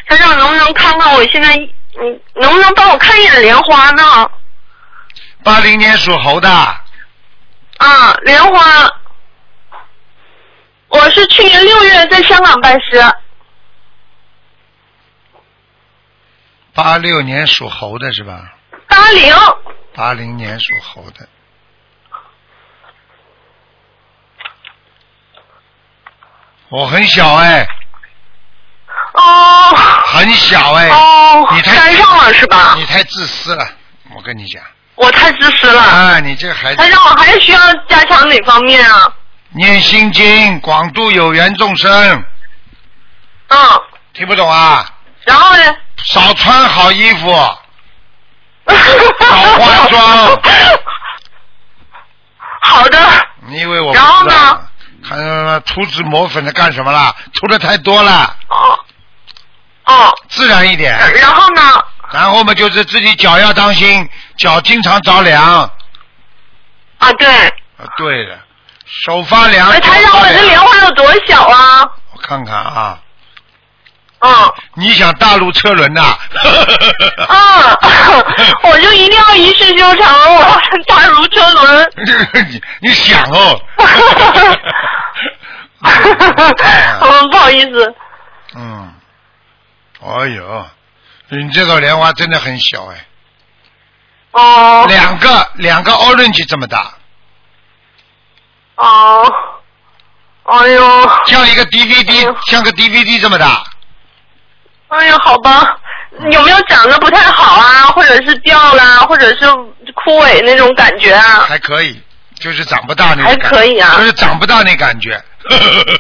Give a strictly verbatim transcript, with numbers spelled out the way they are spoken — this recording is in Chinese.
台长能不能看看我现在，嗯，能不能帮我看一眼莲花呢？ 八零年属猴的。 啊，莲花，我是去年六月在香港拜师。 八六年属猴的是吧？ 八零。 八零年属猴的。我很小哎。 哦。 很小哎。 哦。 你太山上了是吧？ 你太自私了，我跟你讲。 我太自私了。 啊，你这个孩子。 台长，我还需要加强哪方面啊？ 念心经，广度有缘众生。 嗯。 听不懂啊？ 然后呢？ 少穿好衣服。少化妆。 好的。 你以为我不知道？ 然后呢？ 看涂脂抹粉的干什么啦？涂的太多了。 哦。哦。 自然一点。 然后呢？ 然后嘛，就是自己脚要当心，脚经常着凉。 啊，对。 啊，对了，手发凉。 哎，台长，我这莲花有多小啊？ 我看看啊。 嗯。 你想大陆车轮呐？ 啊，我就一定要一世修成，我要大如车轮。 你你想哦。 嗯，不好意思。 嗯。哎呦，你这个莲花真的很小哎。 哦。 两个两个 orange 这么大。 哦。哎呦。 像一个 D V D，、哎、像个 D V D 这么大。 哎呀，好吧，有没有长得不太好啊，或者是掉啦，或者是枯萎那种感觉啊？ 还可以，就是长不大那种感觉。 还可以啊。 就是长不大那感觉。